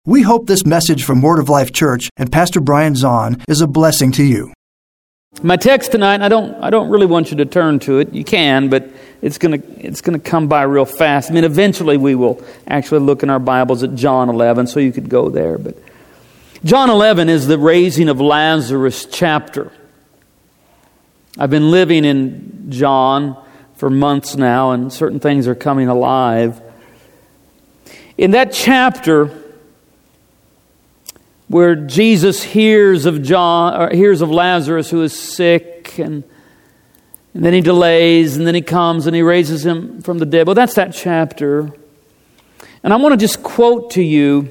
We hope this message from Word of Life Church and Pastor Brian Zahn is a blessing to you. My text tonight, I don't really want you to turn to it. You can, but it's gonna come by real fast. I mean, eventually we will actually look in our Bibles at John 11, so you could go there. But John 11 is the raising of Lazarus chapter. I've been living in John for months now, and certain things are coming alive. In that chapter, where Jesus hears of Lazarus who is sick, and then he delays, and then he comes and he raises him from the dead. Well, that's that chapter. And I want to just quote to you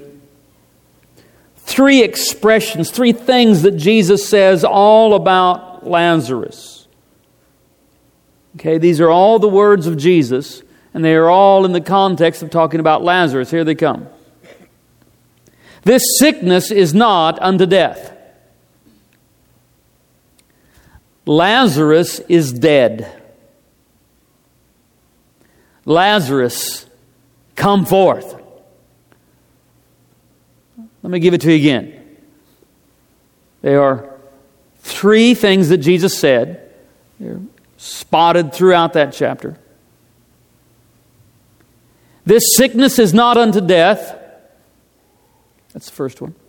three expressions, three things that Jesus says all about Lazarus. Okay, these are all the words of Jesus, and they are all in the context of talking about Lazarus. Here they come. This sickness is not unto death. Lazarus is dead. Lazarus, come forth. Let me give it to you again. There are three things that Jesus said. They're spotted throughout that chapter. This sickness is not unto death. That's the first one.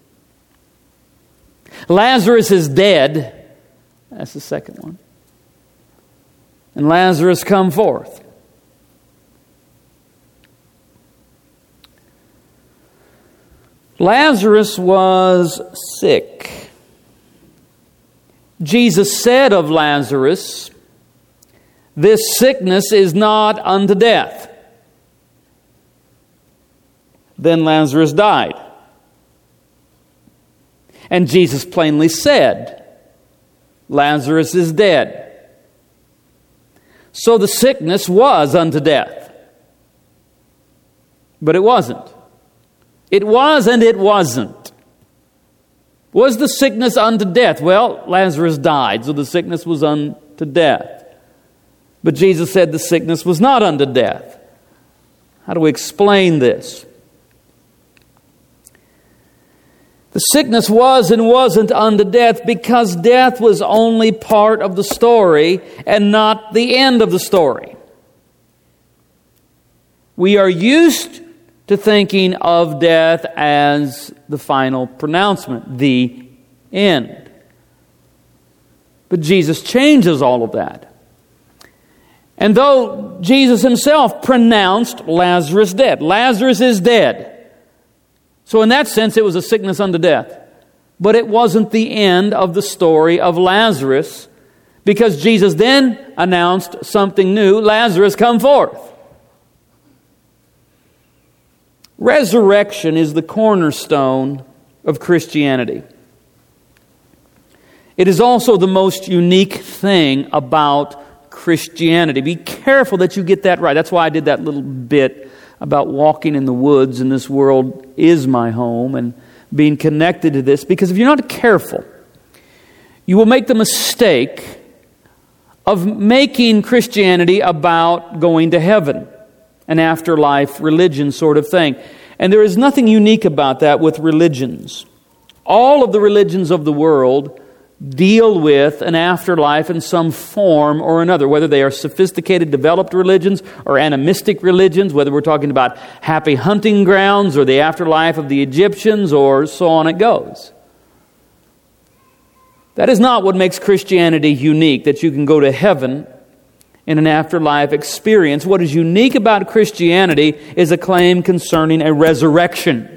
Lazarus is dead. That's the second one. And Lazarus, come forth. Lazarus was sick. Jesus said of Lazarus, this sickness is not unto death. Then Lazarus died. And Jesus plainly said, Lazarus is dead. So the sickness was unto death. But it wasn't. It was and it wasn't. Was the sickness unto death? Well, Lazarus died, so the sickness was unto death. But Jesus said the sickness was not unto death. How do we explain this? The sickness was and wasn't unto death because death was only part of the story and not the end of the story. We are used to thinking of death as the final pronouncement, the end. But Jesus changes all of that. And though Jesus himself pronounced Lazarus dead, Lazarus is dead. So in that sense, it was a sickness unto death. But it wasn't the end of the story of Lazarus, because Jesus then announced something new. Lazarus, come forth. Resurrection is the cornerstone of Christianity. It is also the most unique thing about Christianity. Be careful that you get that right. That's why I did that little bit about walking in the woods, and this world is my home, and being connected to this. Because if you're not careful, you will make the mistake of making Christianity about going to heaven, an afterlife religion sort of thing. And there is nothing unique about that with religions. All of the religions of the world deal with an afterlife in some form or another, whether they are sophisticated, developed religions or animistic religions, whether we're talking about happy hunting grounds or the afterlife of the Egyptians, or so on it goes. That is not what makes Christianity unique, that you can go to heaven in an afterlife experience. What is unique about Christianity is a claim concerning a resurrection.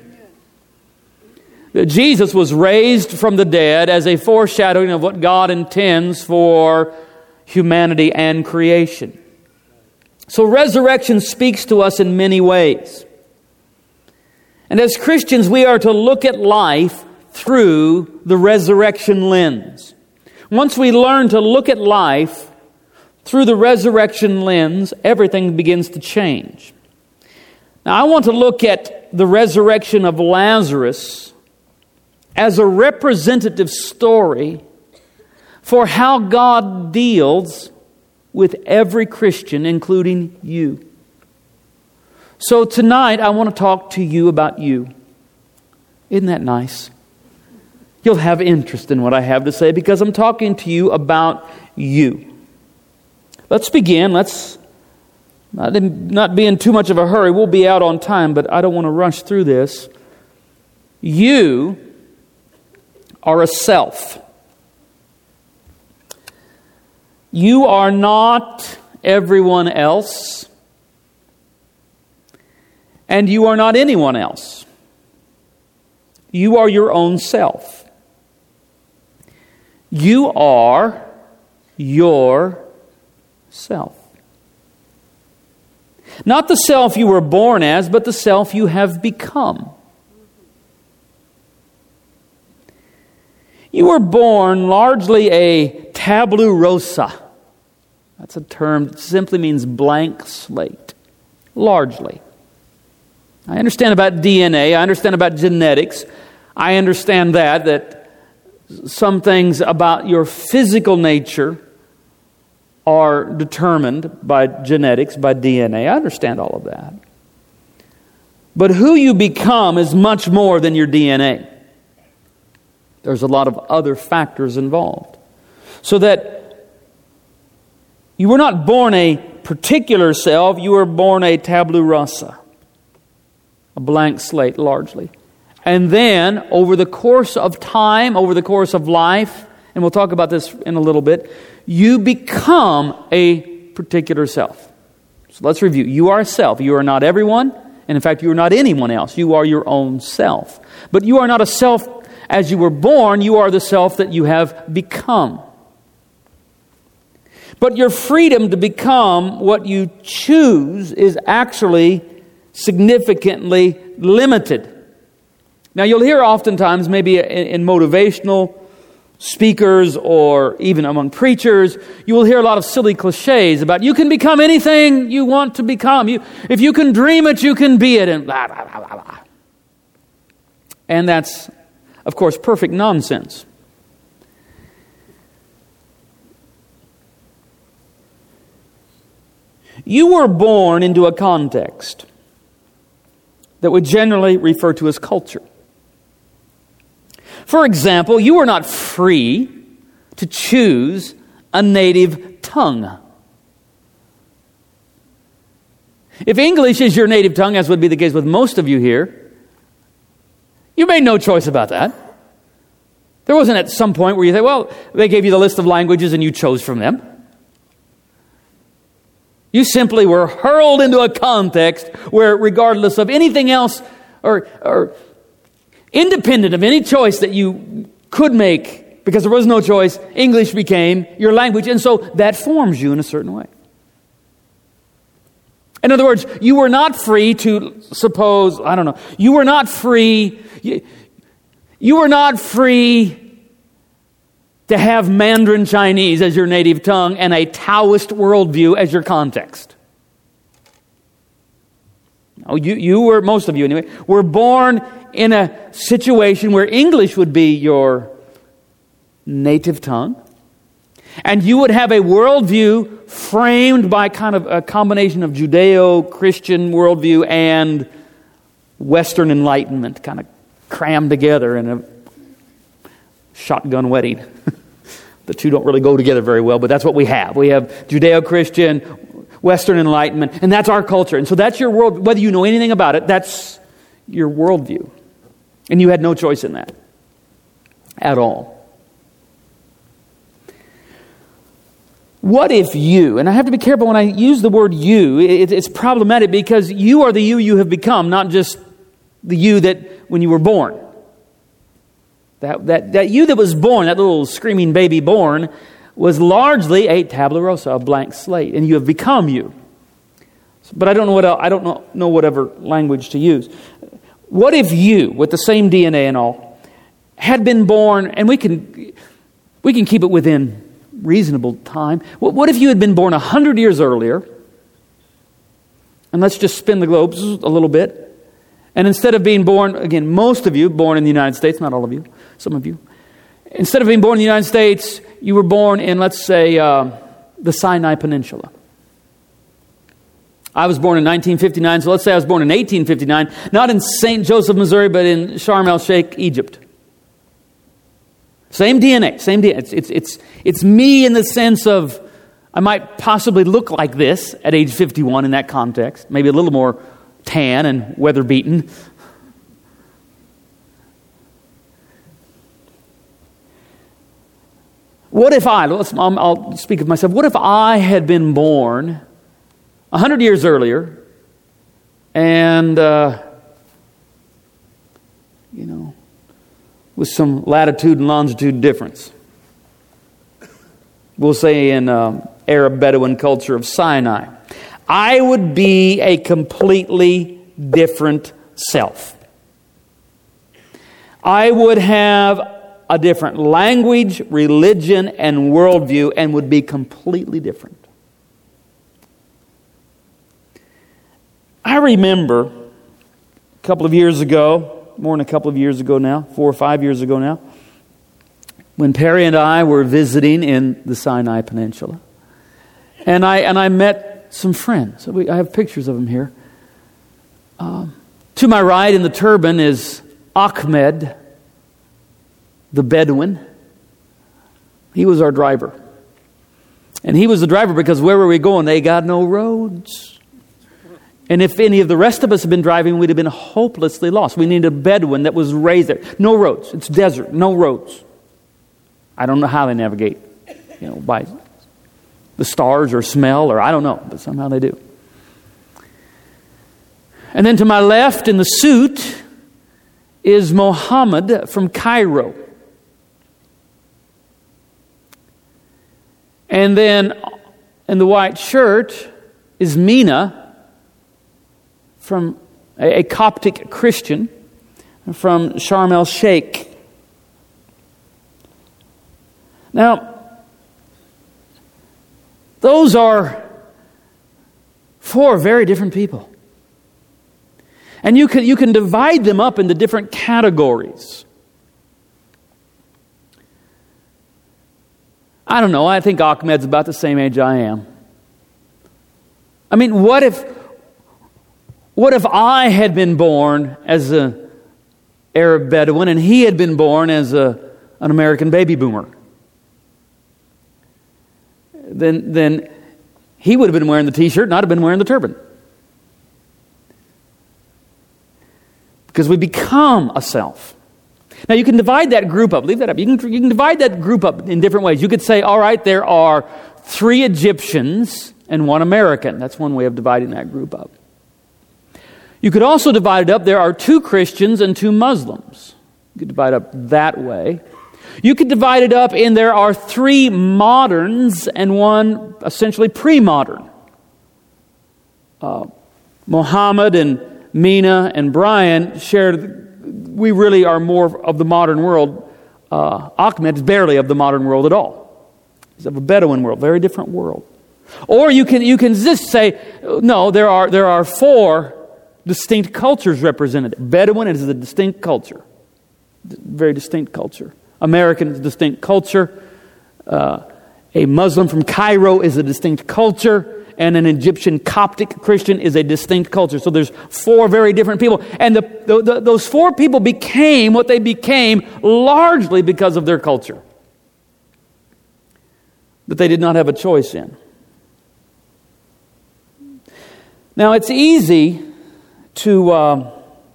Jesus was raised from the dead as a foreshadowing of what God intends for humanity and creation. So resurrection speaks to us in many ways. And as Christians, we are to look at life through the resurrection lens. Once we learn to look at life through the resurrection lens, everything begins to change. Now, I want to look at the resurrection of Lazarus as a representative story for how God deals with every Christian, including you. So tonight, I want to talk to you about you. Isn't that nice? You'll have interest in what I have to say because I'm talking to you about you. Let's begin. Let's not be in too much of a hurry. We'll be out on time, but I don't want to rush through this. You are a self. You are not everyone else, and you are not anyone else. You are your own self. You are yourself. Not the self you were born as, but the self you have become. You were born largely a tabula rasa. That's a term that simply means blank slate. Largely. I understand about DNA. I understand about genetics. I understand that some things about your physical nature are determined by genetics, by DNA. I understand all of that. But who you become is much more than your DNA. There's a lot of other factors involved. So that you were not born a particular self, you were born a tabula rasa. A blank slate, largely. And then, over the course of time, over the course of life, and we'll talk about this in a little bit, you become a particular self. So let's review. You are a self. You are not everyone, and in fact, you are not anyone else. You are your own self. But you are not a self as you were born. You are the self that you have become. But your freedom to become what you choose is actually significantly limited. Now, you'll hear oftentimes, maybe in motivational speakers or even among preachers, you will hear a lot of silly cliches about you can become anything you want to become. If you can dream it, you can be it, and blah, blah, blah, blah, blah. And that's, of course, perfect nonsense. You were born into a context that we generally refer to as culture. For example, you are not free to choose a native tongue. If English is your native tongue, as would be the case with most of you here, you made no choice about that. There wasn't at some point where you say, well, they gave you the list of languages and you chose from them. You simply were hurled into a context where, regardless of anything else or independent of any choice that you could make, because there was no choice, English became your language, and so that forms you in a certain way. In other words, you were not free to suppose, you were not free to have Mandarin Chinese as your native tongue and a Taoist worldview as your context. No, you were, most of you anyway, were born in a situation where English would be your native tongue, and you would have a worldview framed by kind of a combination of Judeo-Christian worldview and Western Enlightenment, kind of crammed together in a shotgun wedding. The two don't really go together very well, but that's what we have. We have Judeo-Christian, Western Enlightenment, and that's our culture. And so that's your world. Whether you know anything about it, that's your worldview. And you had no choice in that at all. What if you, and I have to be careful when I use the word you, it's problematic because you are the you have become, not just the you that when you were born. That you that was born, that little screaming baby born, was largely a tabula rasa, a blank slate, and you have become you. But I don't know whatever language to use. What if you, with the same DNA and all, had been born, and we can keep it within reasonable time. What if you had been born 100 years earlier? And let's just spin the globe a little bit. And instead of being born, again, most of you born in the United States, not all of you, some of you. Instead of being born in the United States, you were born in, let's say, the Sinai Peninsula. I was born in 1959, so let's say I was born in 1859, not in St. Joseph, Missouri, but in Sharm el-Sheikh, Egypt. Same DNA, same DNA. It's me in the sense of I might possibly look like this at age 51 in that context, maybe a little more tan and weather-beaten. What if I'll speak of myself, what if I had been born 100 years earlier and, with some latitude and longitude difference? We'll say in Arab Bedouin culture of Sinai. I would be a completely different self. I would have a different language, religion, and worldview, and would be completely different. I remember a couple of years ago, more than a couple of years ago now, 4 or 5 years ago now, when Perry and I were visiting in the Sinai Peninsula. And I met some friends. I have pictures of them here. To my right in the turban is Ahmed, the Bedouin. He was our driver. And he was the driver because where were we going? They got no roads. And if any of the rest of us had been driving, we'd have been hopelessly lost. We needed a Bedouin that was raised there. No roads. It's desert. No roads. I don't know how they navigate, by the stars or smell or I don't know, but somehow they do. And then to my left in the suit is Mohammed from Cairo. And then in the white shirt is Mina from a Coptic Christian from Sharm el-Sheikh. Now, those are 4 very different people. And you can divide them up into different categories. I don't know, I think Ahmed's about the same age I am. I mean, what if I had been born as an Arab Bedouin and he had been born as an American baby boomer? Then he would have been wearing the t-shirt and I'd have been wearing the turban. Because we become a self. Now you can divide that group up. Leave that up. You can divide that group up in different ways. You could say, all right, there are 3 Egyptians and 1 American. That's one way of dividing that group up. You could also divide it up. There are 2 Christians and 2 Muslims. You could divide it up that way. You could divide it up in there are 3 moderns and 1 essentially pre-modern. Muhammad and Mina and Brian we really are more of the modern world. Ahmed is barely of the modern world at all. He's of a Bedouin world, very different world. Or you can just say, no, there are 4 distinct cultures represented. Bedouin is a distinct culture, very distinct culture. American is a distinct culture. A Muslim from Cairo is a distinct culture. And an Egyptian Coptic Christian is a distinct culture. So there's 4 very different people. And those 4 people became what they became largely because of their culture that they did not have a choice in. Now it's easy to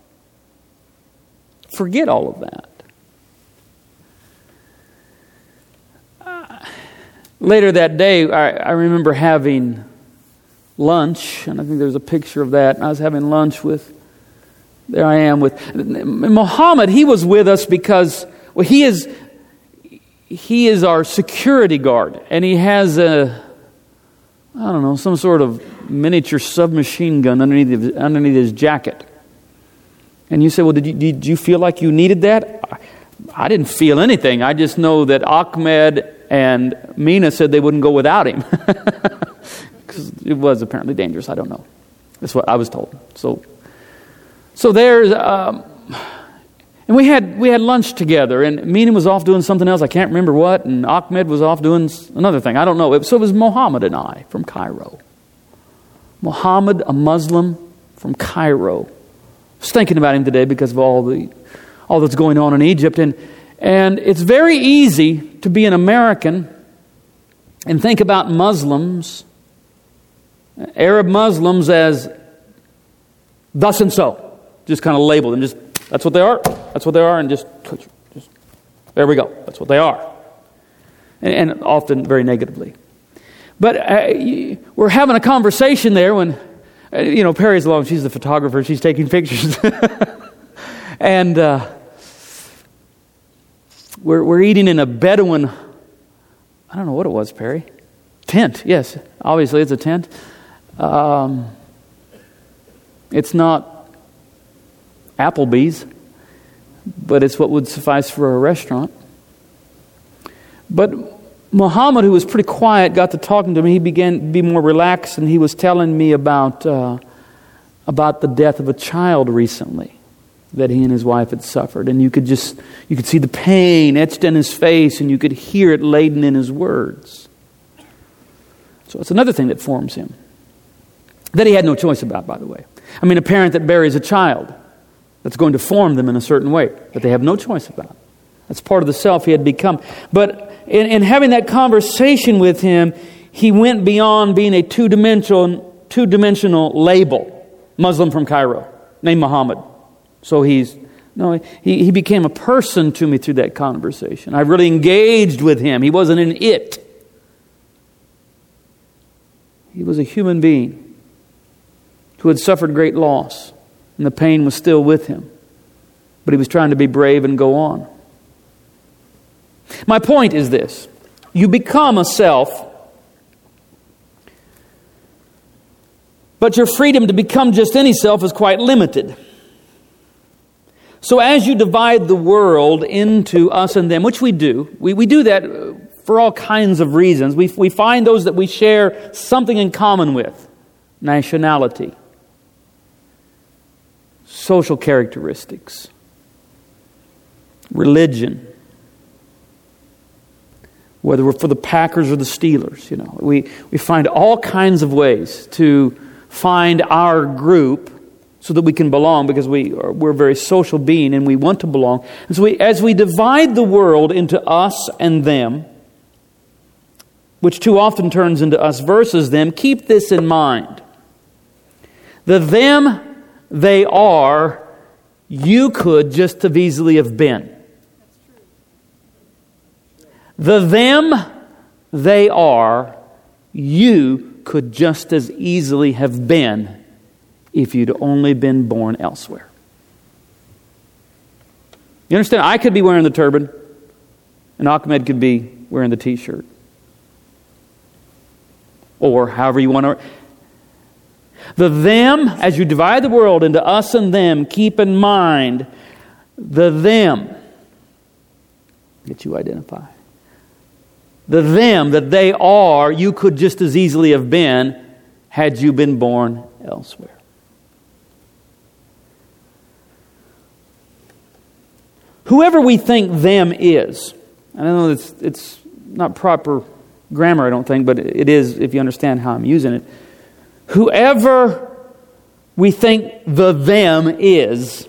forget all of that. Later that day, I remember having lunch, and I think there's a picture of that. I was having lunch with Muhammad. He was with us because he is our security guard, and he has some sort of miniature submachine gun underneath his jacket. And you say, well, did you feel like you needed that? I didn't feel anything. I just know that Ahmed and Mina said they wouldn't go without him. Because it was apparently dangerous. I don't know. That's what I was told. So there's, and we had lunch together, and Mina was off doing something else. I can't remember what, and Ahmed was off doing another thing. I don't know. So it was Muhammad and I from Cairo. Muhammad, a Muslim from Cairo. I was thinking about him today because of all that's going on in Egypt. And it's very easy to be an American and think about Muslims, Arab Muslims, as thus and so. Just kind of label them. Just that's what they are. That's what they are. And just there we go. That's what they are. And often very negatively. But we're having a conversation there when, Perry's along. She's the photographer. She's taking pictures. And we're eating in a Bedouin, I don't know what it was, Perry. Tent, yes. Obviously it's a tent. It's not Applebee's, but it's what would suffice for a restaurant. But Muhammad, who was pretty quiet, got to talking to me. He began to be more relaxed, and he was telling me about the death of a child recently that he and his wife had suffered. And you could see the pain etched in his face, and you could hear it laden in his words. So it's another thing that forms him, that he had no choice about, by the way. I mean, a parent that buries a child, that's going to form them in a certain way that they have no choice about. That's part of the self he had become. But in having that conversation with him, he went beyond being a two-dimensional label, Muslim from Cairo, named Muhammad. So he became a person to me through that conversation. I really engaged with him. He wasn't an it. He was a human being who had suffered great loss, and the pain was still with him. But he was trying to be brave and go on. My point is this. You become a self, but your freedom to become just any self is quite limited. So as you divide the world into us and them, which we do, we do that for all kinds of reasons. We find those that we share something in common with. Nationality, social characteristics, religion, whether we're for the Packers or the Steelers. We find all kinds of ways to find our group so that we can belong, because we're a very social being and we want to belong. And so as we divide the world into us and them, which too often turns into us versus them, keep this in mind. The them they are, you could just as easily have been. The them they are, you could just as easily have been if you'd only been born elsewhere. You understand? I could be wearing the turban, and Ahmed could be wearing the t-shirt. Or however you want to. The them, as you divide the world into us and them, keep in mind the them that you identify. The them that they are, you could just as easily have been had you been born elsewhere. Whoever we think them is, I know it's not proper grammar, I don't think, but it is if you understand how I'm using it. Whoever we think the them is,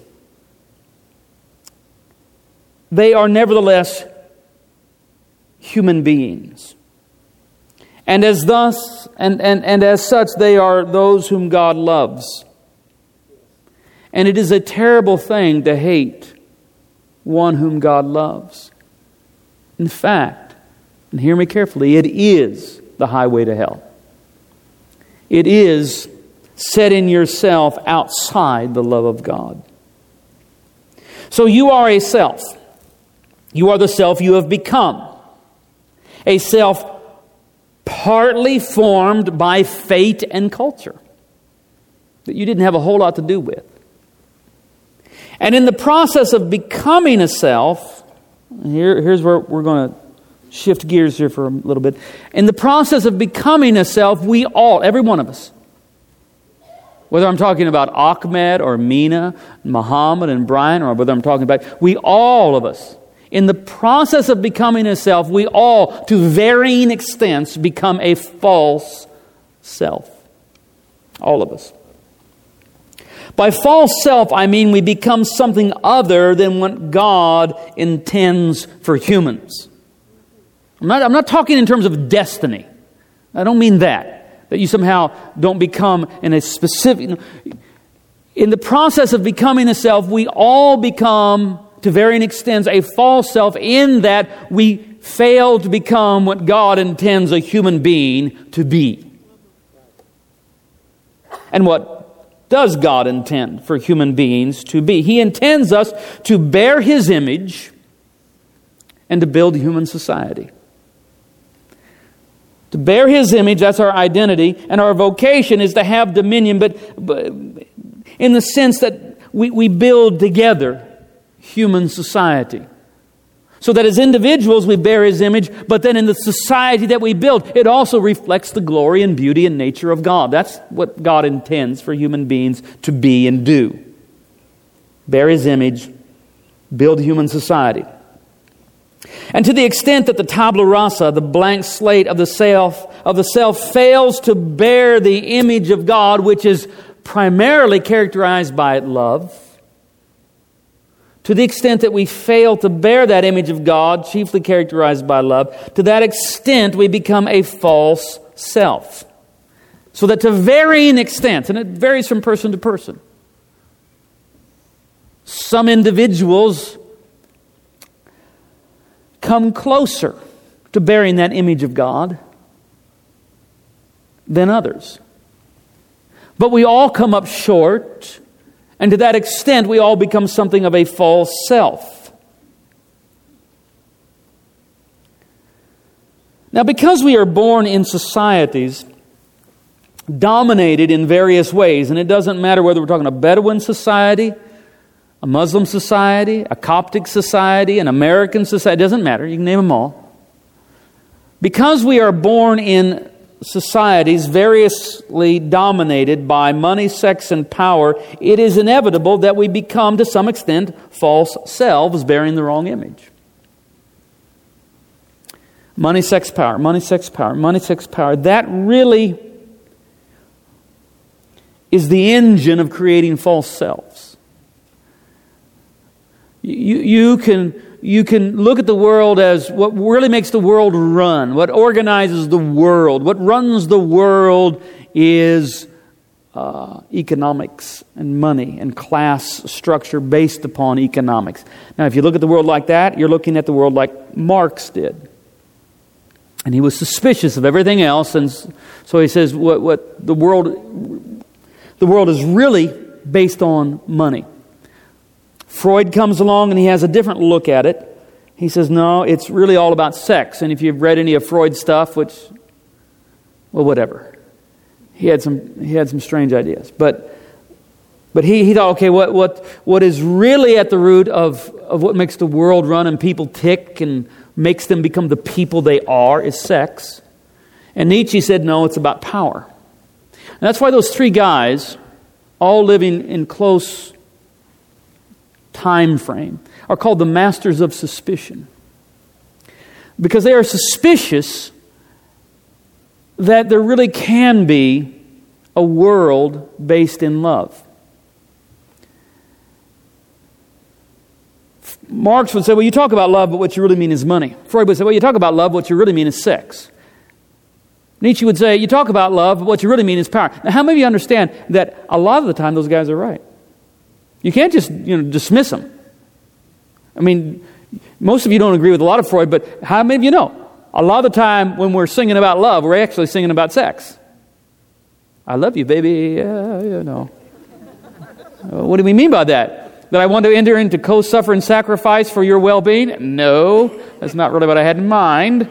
they are nevertheless human beings. And as thus, and as such, they are those whom God loves. And it is a terrible thing to hate one whom God loves. In fact, and hear me carefully, it is the highway to hell. It is setting yourself outside the love of God. So you are a self. You are the self you have become. A self partly formed by fate and culture that you didn't have a whole lot to do with. And in the process of becoming a self, here's where we're going to shift gears here for a little bit. In the process of becoming a self, we all, every one of us, whether I'm talking about Ahmed or Mina, Muhammad and Brian, or whether I'm talking about, we all of us, in the process of becoming a self, we all, to varying extents, become a false self. All of us. By false self, I mean we become something other than what God intends for humans. I'm not talking in terms of destiny. I don't mean that you somehow don't become in a specific... In the process of becoming a self, we all become, to varying extents, a false self in that we fail to become what God intends a human being to be. And what does God intend for human beings to be? He intends us to bear His image and to build human society. To bear His image, that's our identity, and our vocation is to have dominion, but in the sense that we build together human society. So that as individuals we bear His image, but then in the society that we build, it also reflects the glory and beauty and nature of God. That's what God intends for human beings to be and do. Bear His image, build human society. And to the extent that the tabula rasa, the blank slate of the self fails to bear the image of God, which is primarily characterized by love, to the extent that we fail to bear that image of God, chiefly characterized by love, to that extent we become a false self. So that to varying extents, and it varies from person to person, some individuals come closer to bearing that image of God than others. But we all come up short, and to that extent we all become something of a false self. Now, because we are born in societies dominated in various ways, and it doesn't matter whether we're talking a Bedouin society, a Muslim society, a Coptic society, an American society, it doesn't matter, you can name them all. Because we are born in societies variously dominated by money, sex, and power, it is inevitable that we become, to some extent, false selves bearing the wrong image. Money, sex, power, money, sex, power, money, sex, power. That really is the engine of creating false selves. You can look at the world as what really makes the world run, what organizes the world. What runs the world is economics and money and class structure based upon economics. Now, if you look at the world like that, you're looking at the world like Marx did. And he was suspicious of everything else, and so he says what the world is really based on money. Freud comes along and he has a different look at it. He says, no, it's really all about sex. And if you've read any of Freud's stuff, which, well, whatever. He had some strange ideas. But he thought, okay, what is really at the root of what makes the world run and people tick and makes them become the people they are is sex. And Nietzsche said, no, it's about power. And that's why those three guys, all living in close time frame, are called the masters of suspicion. Because they are suspicious that there really can be a world based in love. Marx would say, well, you talk about love, but what you really mean is money. Freud would say, well, you talk about love, but what you really mean is sex. Nietzsche would say, you talk about love, but what you really mean is power. Now, how many of you understand that a lot of the time those guys are right? You can't just dismiss them. I mean, most of you don't agree with a lot of Freud, but how many of you know? A lot of the time when we're singing about love, we're actually singing about sex. I love you, baby. What do we mean by that? That I want to enter into co-suffer and sacrifice for your well-being? No, that's not really what I had in mind.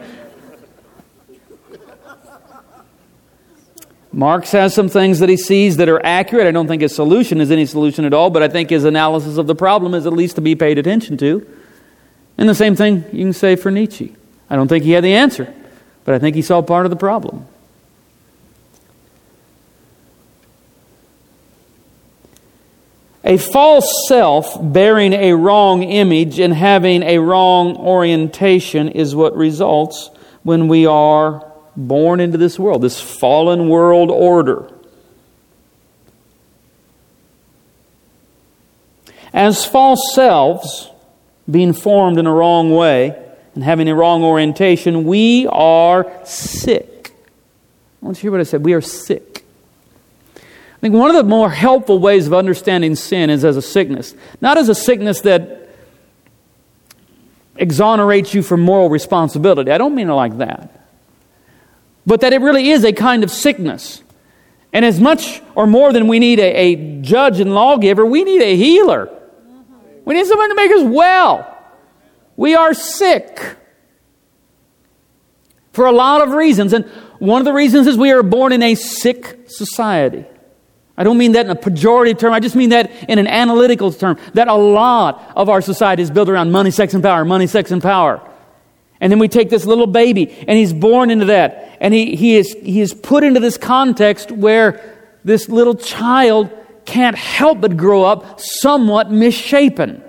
Marx has some things that he sees that are accurate. I don't think his solution is any solution at all, but I think his analysis of the problem is at least to be paid attention to. And the same thing you can say for Nietzsche. I don't think he had the answer, but I think he saw part of the problem. A false self bearing a wrong image and having a wrong orientation is what results when we are born into this world, this fallen world order. As false selves, being formed in a wrong way and having a wrong orientation, we are sick. I want you to hear what I said. We are sick. I think one of the more helpful ways of understanding sin is as a sickness. Not as a sickness that exonerates you from moral responsibility. I don't mean it like that. But that it really is a kind of sickness. And as much or more than we need a judge and lawgiver, we need a healer. We need someone to make us well. We are sick for a lot of reasons. And one of the reasons is we are born in a sick society. I don't mean that in a pejorative term. I just mean that in an analytical term. That a lot of our society is built around money, sex, and power. Money, sex, and power. And then we take this little baby, and he's born into that. And he is put into this context where this little child can't help but grow up somewhat misshapen.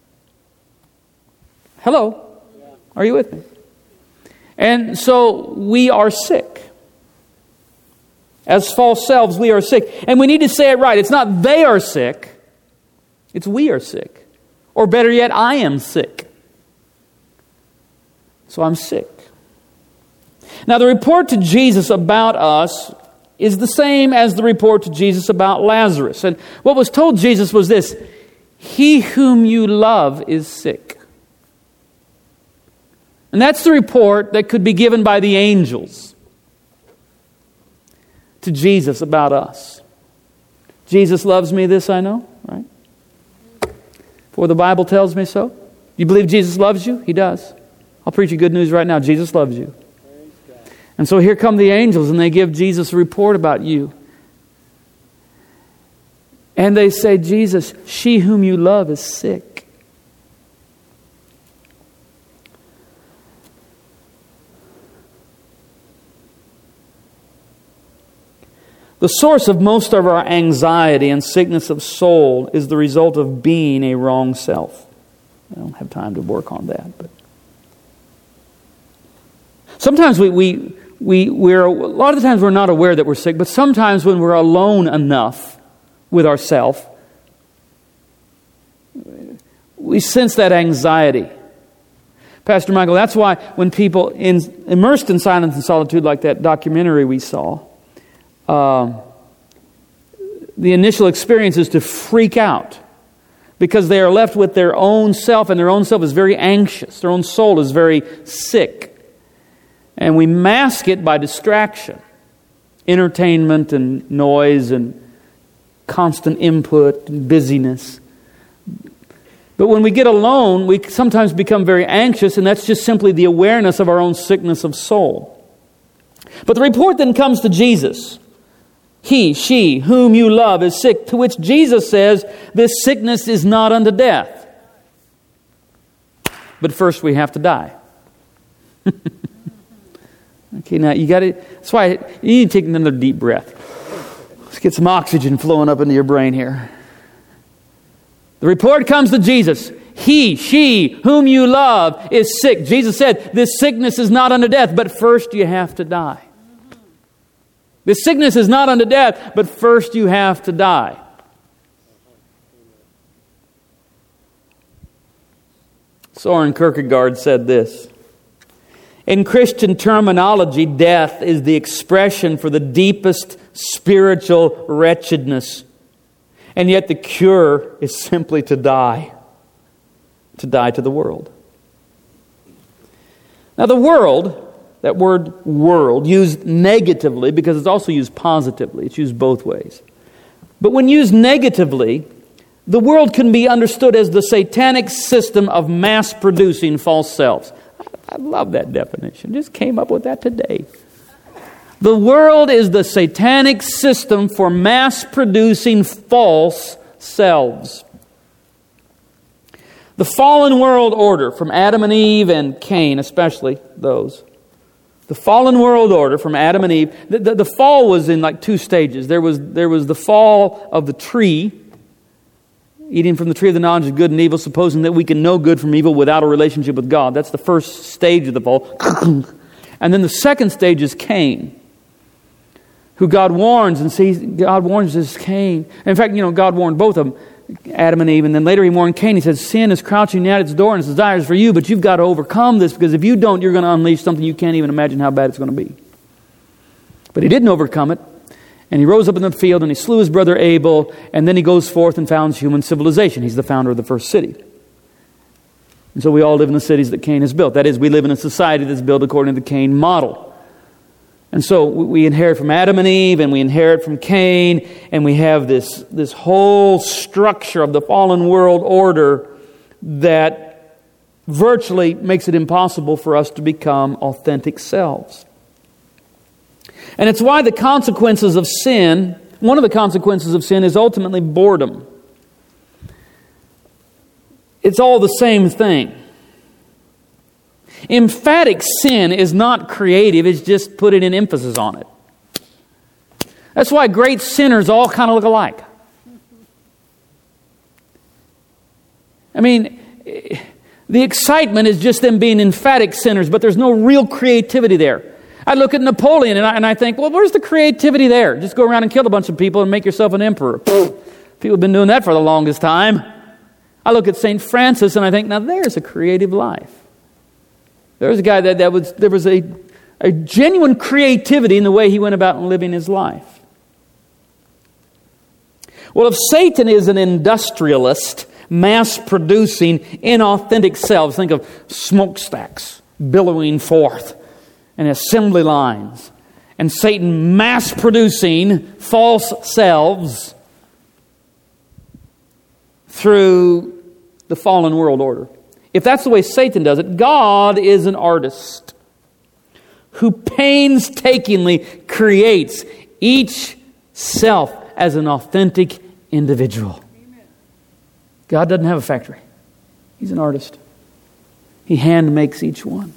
Hello? Are you with me? And so we are sick. As false selves, we are sick. And we need to say it right. It's not they are sick. It's we are sick. Or better yet, I am sick. So I'm sick. Now, the report to Jesus about us is the same as the report to Jesus about Lazarus. And what was told Jesus was this: he whom you love is sick. And that's the report that could be given by the angels to Jesus about us. Jesus loves me, this I know, right? For the Bible tells me so. You believe Jesus loves you? He does. I'll preach you good news right now. Jesus loves you. And so here come the angels, and they give Jesus a report about you. And they say, Jesus, she whom you love is sick. The source of most of our anxiety and sickness of soul is the result of being a wrong self. I don't have time to work on that, but sometimes we're a lot of the times we're not aware that we're sick, but sometimes when we're alone enough with ourselves, we sense that anxiety. Pastor Michael, that's why when people immersed in silence and solitude, like that documentary we saw, the initial experience is to freak out because they are left with their own self, and their own self is very anxious. Their own soul is very sick. And we mask it by distraction, entertainment and noise and constant input and busyness. But when we get alone, we sometimes become very anxious, and that's just simply the awareness of our own sickness of soul. But the report then comes to Jesus. He, she, whom you love is sick, to which Jesus says, this sickness is not unto death. But first we have to die. Okay, now you got to, that's why you need to take another deep breath. Let's get some oxygen flowing up into your brain here. The report comes to Jesus. He, she, whom you love is sick. Jesus said, this sickness is not unto death, but first you have to die. This sickness is not unto death, but first you have to die. Soren Kierkegaard said this: in Christian terminology, death is the expression for the deepest spiritual wretchedness. And yet the cure is simply to die. To die to the world. Now the world, that word world, used negatively because it's also used positively. It's used both ways. But when used negatively, the world can be understood as the satanic system of mass-producing false selves. I love that definition. Just came up with that today. The world is the satanic system for mass-producing false selves. The fallen world order from Adam and Eve and Cain, especially those. The fallen world order from Adam and Eve. The fall was in like two stages. There was the fall of the tree, eating from the tree of the knowledge of good and evil, supposing that we can know good from evil without a relationship with God. That's the first stage of the fall. And then the second stage is Cain, who God warns and sees. God warns this Cain. In fact, God warned both of them. Adam and Eve, and then later he warned Cain. He said, sin is crouching at its door and its desires for you, but you've got to overcome this, because if you don't, you're going to unleash something you can't even imagine how bad it's going to be. But he didn't overcome it, and he rose up in the field and he slew his brother Abel, and then he goes forth and founds human civilization. He's the founder of the first city. And so we all live in the cities that Cain has built. That is, we live in a society that's built according to the Cain model. And so we inherit from Adam and Eve, and we inherit from Cain, and we have this whole structure of the fallen world order that virtually makes it impossible for us to become authentic selves. And it's why the consequences of sin, one of the consequences of sin is ultimately boredom. It's all the same thing. Emphatic sin is not creative, it's just putting an emphasis on it. That's why great sinners all kind of look alike. I mean, the excitement is just them being emphatic sinners, but there's no real creativity there. I look at Napoleon and I think, well, where's the creativity there? Just go around and kill a bunch of people and make yourself an emperor. People have been doing that for the longest time. I look at St. Francis and I think, now there's a creative life. There's a guy there was a genuine creativity in the way he went about living his life. Well, if Satan is an industrialist, mass-producing, inauthentic selves, think of smokestacks billowing forth and assembly lines, and Satan mass-producing false selves through the fallen world order. If that's the way Satan does it, God is an artist who painstakingly creates each self as an authentic individual. God doesn't have a factory. He's an artist. He hand makes each one.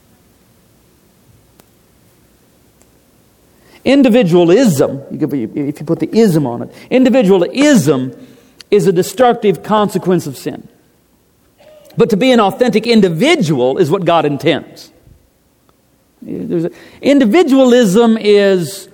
Individualism, if you put the ism on it, individualism is a destructive consequence of sin. But to be an authentic individual is what God intends. Individualism is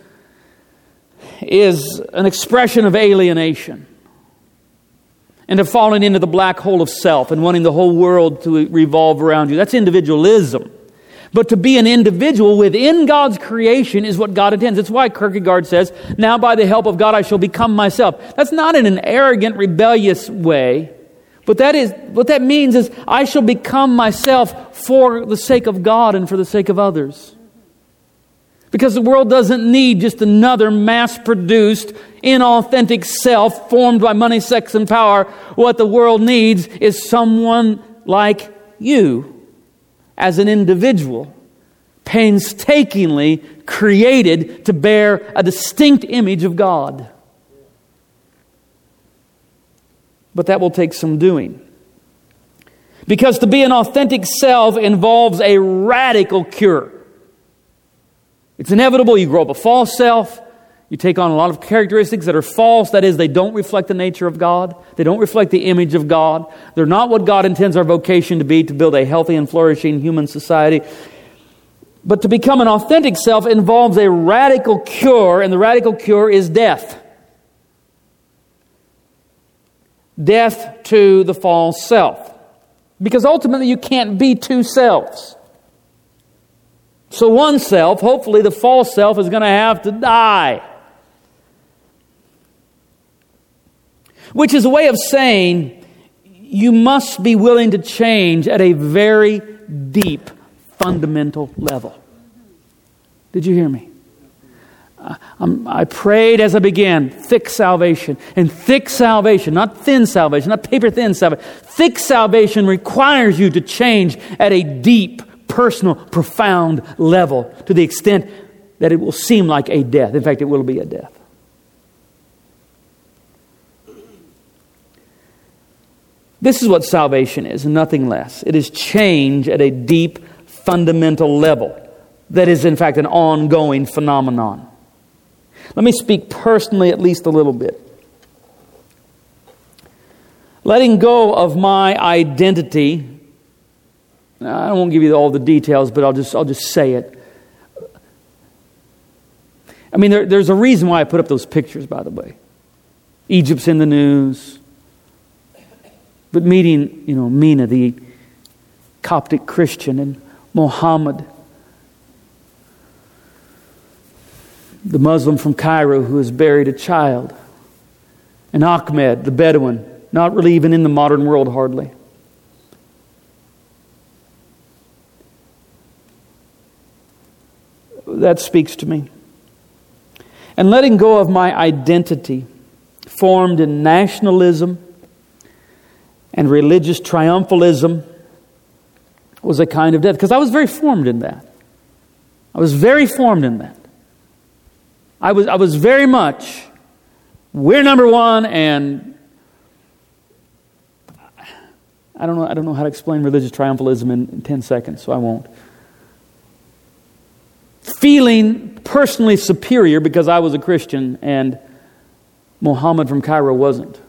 an expression of alienation and of falling into the black hole of self and wanting the whole world to revolve around you. That's individualism. But to be an individual within God's creation is what God intends. That's why Kierkegaard says, now by the help of God I shall become myself. That's not in an arrogant, rebellious way. But what that means is I shall become myself for the sake of God and for the sake of others. Because the world doesn't need just another mass-produced, inauthentic self formed by money, sex, and power. What the world needs is someone like you as an individual, painstakingly created to bear a distinct image of God. But that will take some doing. Because to be an authentic self involves a radical cure. It's inevitable. You grow up a false self. You take on a lot of characteristics that are false. That is, they don't reflect the nature of God. They don't reflect the image of God. They're not what God intends our vocation to be, to build a healthy and flourishing human society. But to become an authentic self involves a radical cure, and the radical cure is death. Death to the false self. Because ultimately you can't be two selves. So one self, hopefully the false self, is going to have to die. Which is a way of saying you must be willing to change at a very deep, fundamental level. Did you hear me? I prayed as I began, thick salvation. And thick salvation, not thin salvation, not paper thin salvation. Thick salvation requires you to change at a deep, personal, profound level to the extent that it will seem like a death. In fact, it will be a death. This is what salvation is, and nothing less. It is change at a deep, fundamental level that is, in fact, an ongoing phenomenon. Let me speak personally at least a little bit. Letting go of my identity, I won't give you all the details, but I'll just say it. I mean, there's a reason why I put up those pictures, by the way. Egypt's in the news. But meeting, Mina, the Coptic Christian, and Muhammad, the Muslim from Cairo who has buried a child, and Ahmed, the Bedouin, not really even in the modern world hardly. That speaks to me. And letting go of my identity, formed in nationalism and religious triumphalism, was a kind of death. Because I was very formed in that. I was very formed in that. I was very much, we're number one, and I don't know how to explain religious triumphalism in 10 seconds, so I won't. Feeling personally superior because I was a Christian and Muhammad from Cairo wasn't.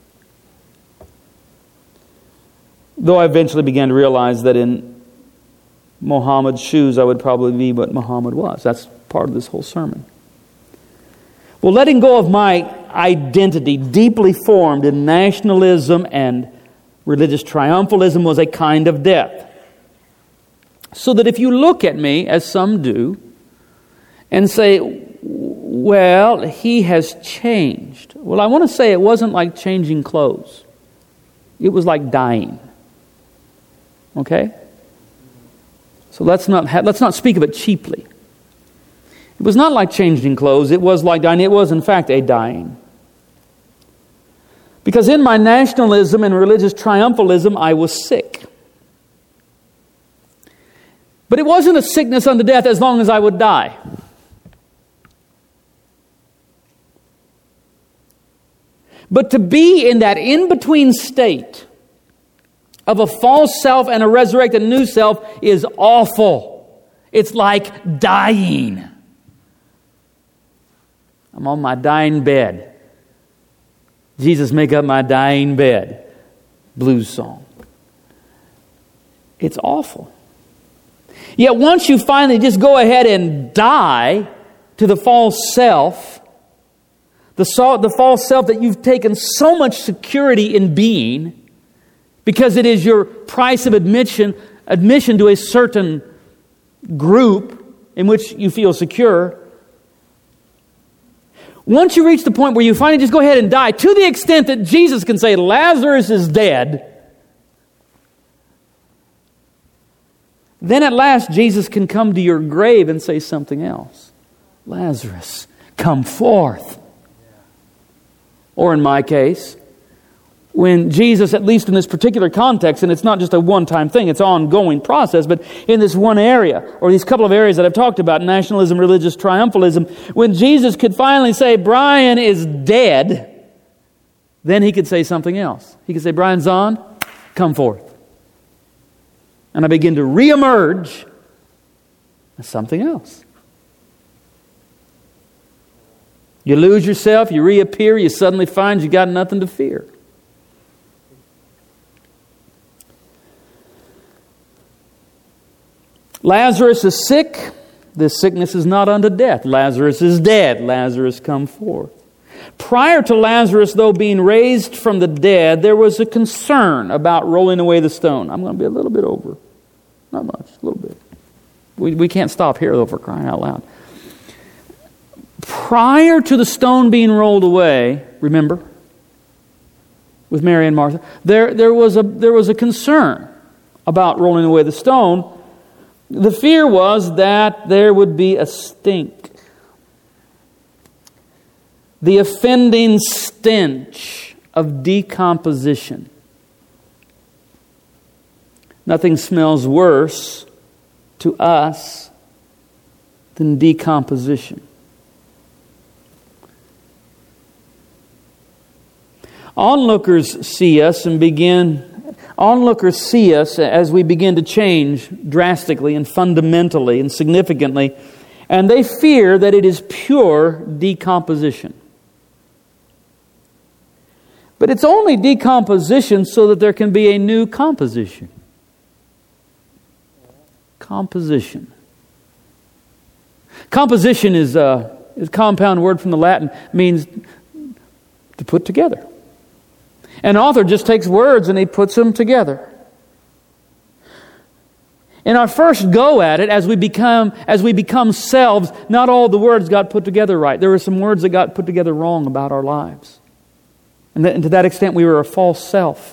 Though I eventually began to realize that in Muhammad's shoes I would probably be what Muhammad was. That's part of this whole sermon. Well, letting go of my identity, deeply formed in nationalism and religious triumphalism, was a kind of death. So that if you look at me, as some do, and say, well, he has changed. Well, I want to say it wasn't like changing clothes. It was like dying. Okay? So let's not speak of it cheaply. It was not like changing clothes. It was like dying. It was, in fact, a dying. Because in my nationalism and religious triumphalism, I was sick. But it wasn't a sickness unto death as long as I would die. But to be in that in-between state of a false self and a resurrected new self is awful. It's like dying. I'm on my dying bed. Jesus, make up my dying bed. Blues song. It's awful. Yet once you finally just go ahead and die to the false self, the false self that you've taken so much security in being, because it is your price of admission to a certain group in which you feel secure. Once you reach the point where you finally just go ahead and die, to the extent that Jesus can say, Lazarus is dead, then at last Jesus can come to your grave and say something else. Lazarus, come forth. Or in my case, when Jesus, at least in this particular context, and it's not just a one-time thing, it's an ongoing process, but in this one area, or these couple of areas that I've talked about, nationalism, religious triumphalism, when Jesus could finally say, Brian is dead, then he could say something else. He could say, Brian Zahn, come forth. And I begin to reemerge as something else. You lose yourself, you reappear, you suddenly find you got nothing to fear. Lazarus is sick. This sickness is not unto death. Lazarus is dead. Lazarus, come forth. Prior to Lazarus, though, being raised from the dead, there was a concern about rolling away the stone. I'm going to be a little bit over. Not much, a little bit. We can't stop here, though, for crying out loud. Prior to the stone being rolled away, remember, with Mary and Martha, there was a concern about rolling away the stone. The fear was that there would be a stink. The offending stench of decomposition. Nothing smells worse to us than decomposition. Onlookers see us as we begin to change drastically and fundamentally and significantly, and they fear that it is pure decomposition. But it's only decomposition so that there can be a new composition. Composition. Composition is a compound word from the Latin, means to put together. An author just takes words and he puts them together. In our first go at it, as we become selves, not all the words got put together right. There were some words that got put together wrong about our lives. And to that extent, we were a false self.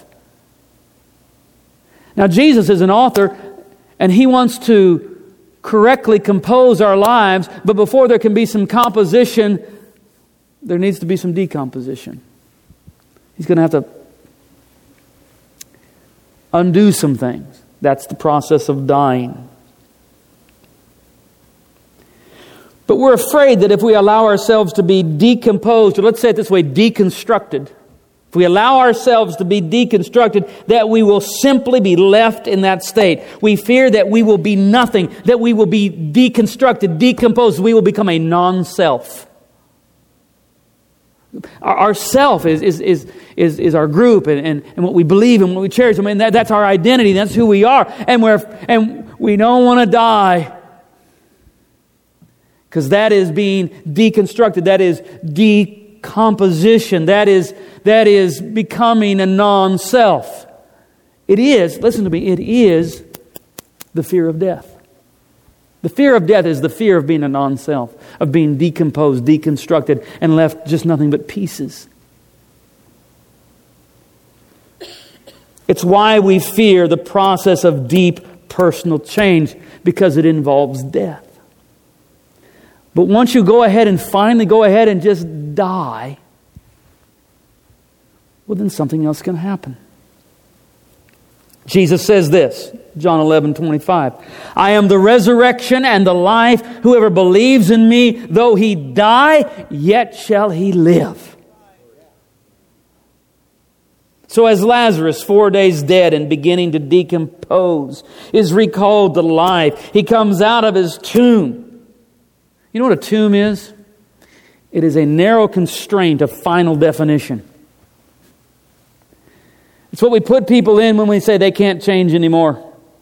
Now, Jesus is an author, and He wants to correctly compose our lives, but before there can be some composition, there needs to be some decomposition. He's going to have to undo some things. That's the process of dying. But we're afraid that if we allow ourselves to be decomposed, or let's say it this way, deconstructed, if we allow ourselves to be deconstructed, that we will simply be left in that state. We fear that we will be nothing, that we will be deconstructed, decomposed, we will become a non-self. Our self is our group and what we believe and what we cherish. I mean, that's our identity. That's who we are. And we don't want to die, because that is being deconstructed. That is decomposition. That is becoming a non-self. It is, listen to me, it is the fear of death. The fear of death is the fear of being a non-self, of being decomposed, deconstructed, and left just nothing but pieces. It's why we fear the process of deep personal change, because it involves death. But once you go ahead and finally go ahead and just die, well, then something else can happen. Jesus says this, John 11:25. I am the resurrection and the life. Whoever believes in me, though he die, yet shall he live. So as Lazarus, 4 days dead and beginning to decompose, is recalled to life, he comes out of his tomb. You know what a tomb is? It is a narrow constraint of final definition. It's what we put people in when we say they can't change anymore.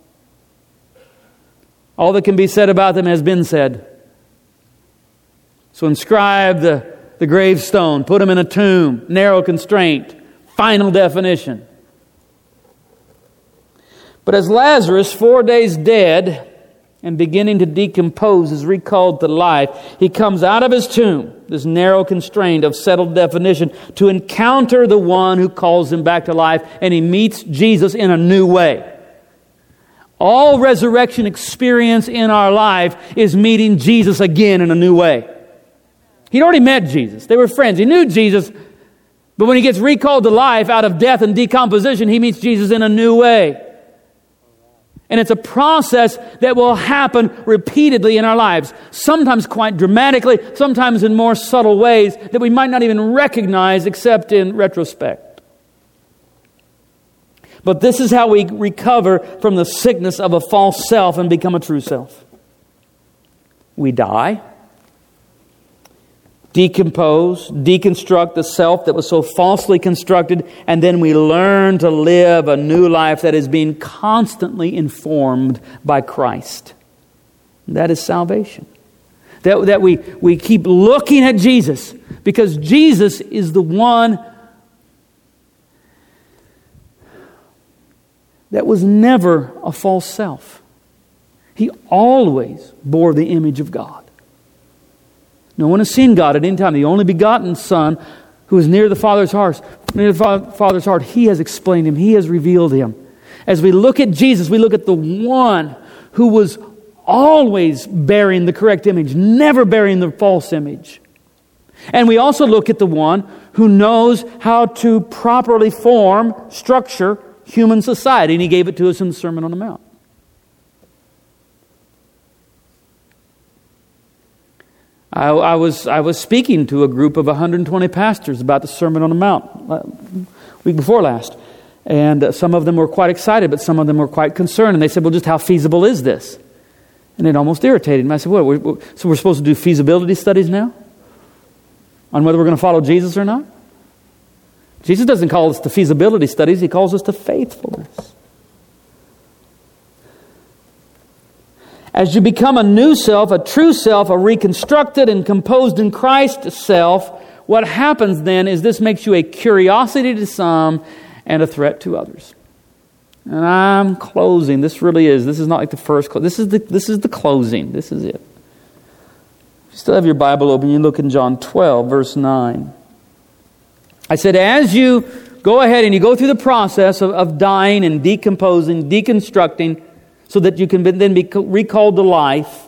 All that can be said about them has been said. So inscribe the gravestone, put them in a tomb, narrow constraint, final definition. But as Lazarus, 4 days dead and beginning to decompose, is recalled to life, he comes out of his tomb, this narrow constraint of settled definition, to encounter the one who calls him back to life, and he meets Jesus in a new way. All resurrection experience in our life is meeting Jesus again in a new way. He'd already met Jesus. They were friends. He knew Jesus. But when he gets recalled to life out of death and decomposition, he meets Jesus in a new way. And it's a process that will happen repeatedly in our lives. Sometimes quite dramatically, sometimes in more subtle ways that we might not even recognize except in retrospect. But this is how we recover from the sickness of a false self and become a true self. We die, decompose, deconstruct the self that was so falsely constructed, and then we learn to live a new life that is being constantly informed by Christ. That is salvation. That we keep looking at Jesus, because Jesus is the one that was never a false self. He always bore the image of God. No one has seen God at any time. The only begotten Son, who is near the Father's heart, He has explained Him. He has revealed Him. As we look at Jesus, we look at the one who was always bearing the correct image, never bearing the false image. And we also look at the one who knows how to properly form, structure human society. And He gave it to us in the Sermon on the Mount. I was speaking to a group of 120 pastors about the Sermon on the Mount week before last. And some of them were quite excited, but some of them were quite concerned. And they said, well, just how feasible is this? And it almost irritated me. I said, so we're supposed to do feasibility studies now? On whether we're going to follow Jesus or not? Jesus doesn't call us to feasibility studies. He calls us to faithfulness. As you become a new self, a true self, a reconstructed and composed in Christ self, what happens then is this makes you a curiosity to some and a threat to others. And I'm closing. This really is. This is not like the first. This is the closing. This is it. If you still have your Bible open, you look in John 12, verse 9. I said, as you go ahead and you go through the process of dying and decomposing, deconstructing, so that you can then be recalled to life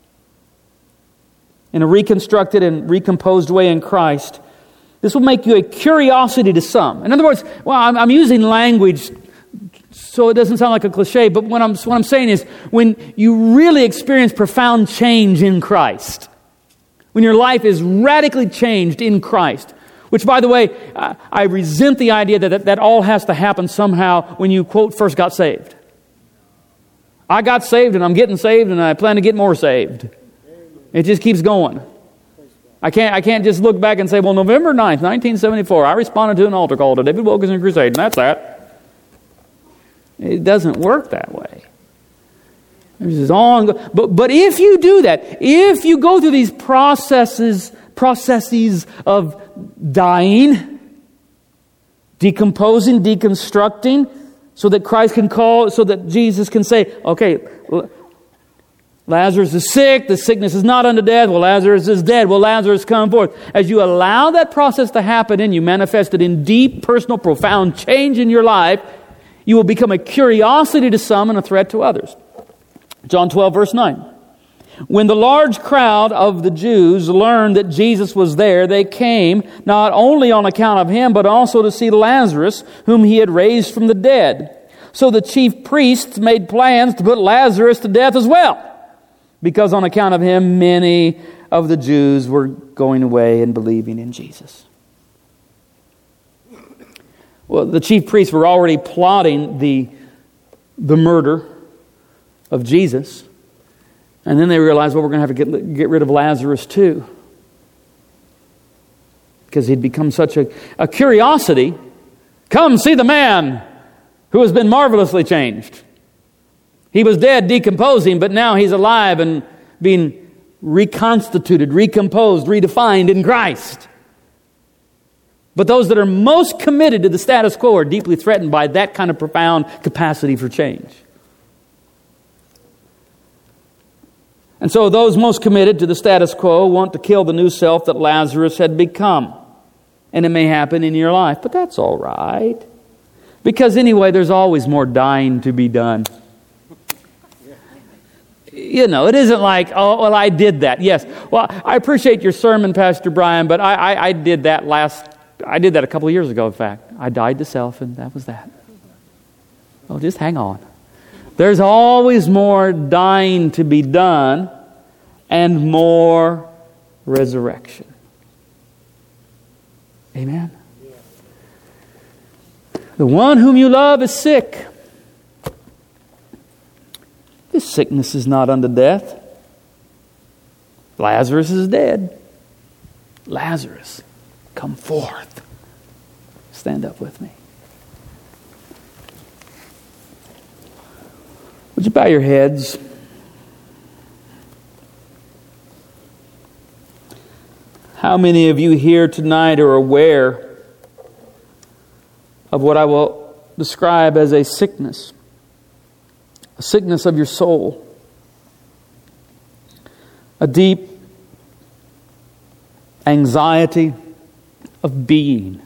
in a reconstructed and recomposed way in Christ, this will make you a curiosity to some. In other words, I'm using language so it doesn't sound like a cliche, but what I'm saying is when you really experience profound change in Christ, when your life is radically changed in Christ, which, by the way, I resent the idea that all has to happen somehow when you, quote, first got saved. I got saved and I'm getting saved and I plan to get more saved. It just keeps going. I can't just look back and say, well, November 9th, 1974, I responded to an altar call to David Wilkerson Crusade, and that's that. It doesn't work that way. There's this ongoing. But if you do that, if you go through these processes of dying, decomposing, deconstructing, so that Christ can call, so that Jesus can say, okay, Lazarus is sick, the sickness is not unto death, well, Lazarus is dead, well, Lazarus come forth. As you allow that process to happen and you manifest it in deep, personal, profound change in your life, you will become a curiosity to some and a threat to others. John 12, verse 9. When the large crowd of the Jews learned that Jesus was there, they came not only on account of him, but also to see Lazarus, whom he had raised from the dead. So the chief priests made plans to put Lazarus to death as well, because on account of him, many of the Jews were going away and believing in Jesus. Well, the chief priests were already plotting the murder of Jesus. And then they realized, well, we're going to have to get rid of Lazarus too. Because he'd become such a curiosity. Come, see the man who has been marvelously changed. He was dead, decomposing, but now he's alive and being reconstituted, recomposed, redefined in Christ. But those that are most committed to the status quo are deeply threatened by that kind of profound capacity for change. And so those most committed to the status quo want to kill the new self that Lazarus had become. And it may happen in your life, but that's all right. Because anyway, there's always more dying to be done. You know, it isn't like, oh, well, I did that. Yes. Well, I appreciate your sermon, Pastor Brian, but I did that a couple of years ago, in fact. I died to self, and that was that. Oh, just hang on. There's always more dying to be done and more resurrection. Amen? The one whom you love is sick. This sickness is not unto death. Lazarus is dead. Lazarus, come forth. Stand up with me. Would you bow your heads? How many of you here tonight are aware of what I will describe as a sickness of your soul, a deep anxiety of being?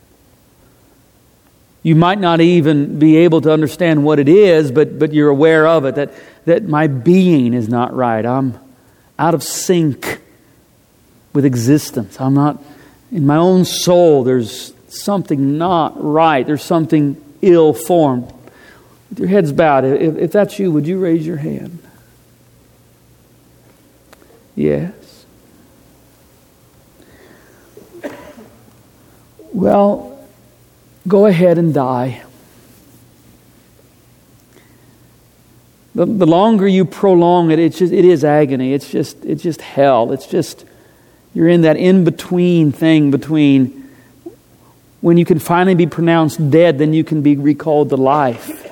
You might not even be able to understand what it is, but you're aware of it, that my being is not right. I'm out of sync with existence. I'm not, in my own soul, there's something not right. There's something ill-formed. With your heads bowed, if that's you, would you raise your hand? Yes. Well, go ahead and die. The longer you prolong it, it is agony. It's just hell. It's just, you're in that in-between thing between when you can finally be pronounced dead, then you can be recalled to life.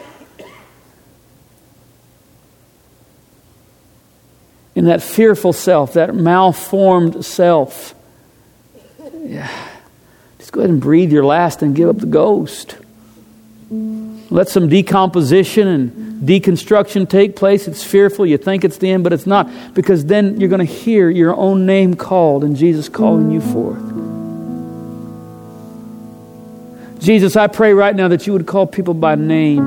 In that fearful self, that malformed self, just go ahead and breathe your last and give up the ghost. Let some decomposition and deconstruction take place. It's fearful. You think it's the end, but it's not. Because then you're going to hear your own name called and Jesus calling you forth. Jesus, I pray right now that you would call people by name.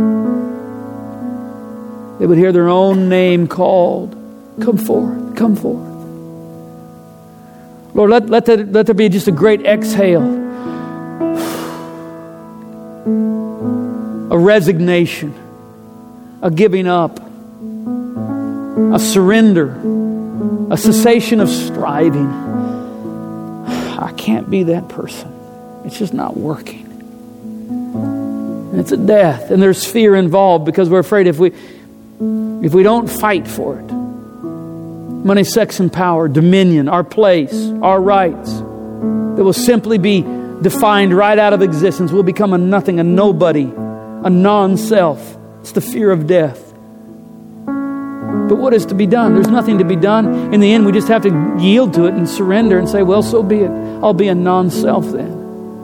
They would hear their own name called. Come forth. Come forth. Lord, let there be just a great exhale. A resignation. A giving up. A surrender. A cessation of striving. I can't be that person. It's just not working. And it's a death. And there's fear involved because we're afraid if we don't fight for it, money, sex, and power, dominion, our place, our rights, that will simply be defined right out of existence. We'll become a nothing, a nobody, a non-self. It's the fear of death. But what is to be done? There's nothing to be done. In the end, we just have to yield to it and surrender and say, well, so be it. I'll be a non-self then.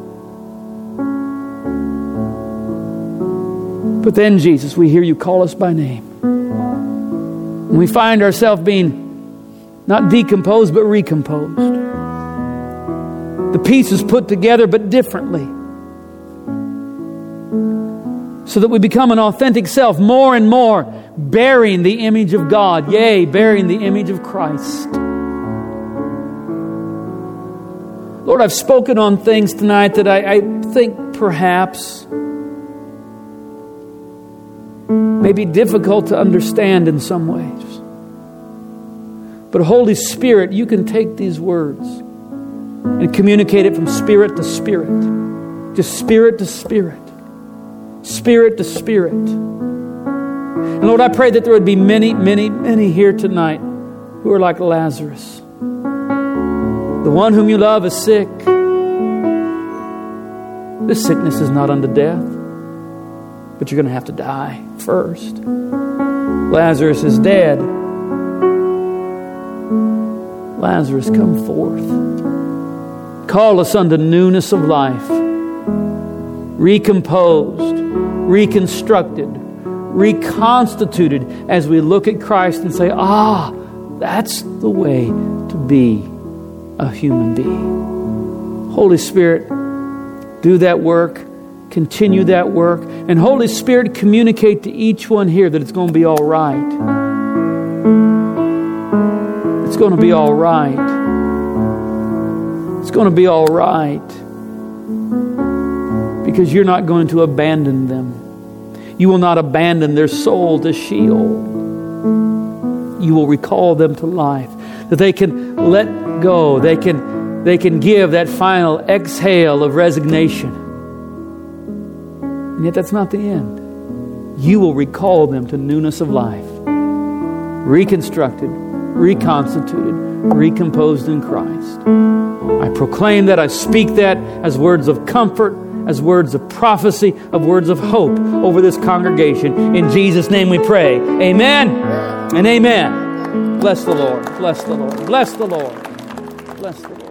But then, Jesus, we hear you call us by name. And we find ourselves being not decomposed, but recomposed. The pieces put together, but differently. So that we become an authentic self, more and more bearing the image of God. Yea, bearing the image of Christ. Lord, I've spoken on things tonight that I think perhaps may be difficult to understand in some ways. But Holy Spirit, you can take these words and communicate it from spirit to spirit. Just spirit to spirit. Spirit to spirit. And Lord, I pray that there would be many, many, many here tonight who are like Lazarus. The one whom you love is sick. This sickness is not unto death, but you're going to have to die first. Lazarus is dead. Lazarus, come forth. Call us unto newness of life. Recomposed, reconstructed, reconstituted as we look at Christ and say, that's the way to be a human being. Holy Spirit, do that work. Continue that work. And Holy Spirit, communicate to each one here that it's going to be all right. It's going to be all right. It's going to be all right. Because you're not going to abandon them. You will not abandon their soul to Sheol. You will recall them to life. That they can let go. They can give that final exhale of resignation. And yet that's not the end. You will recall them to newness of life. Reconstructed, reconstituted, recomposed in Christ. I proclaim that, I speak that as words of comfort, as words of prophecy, of words of hope over this congregation. In Jesus' name we pray. Amen and amen. Bless the Lord. Bless the Lord. Bless the Lord. Bless the Lord.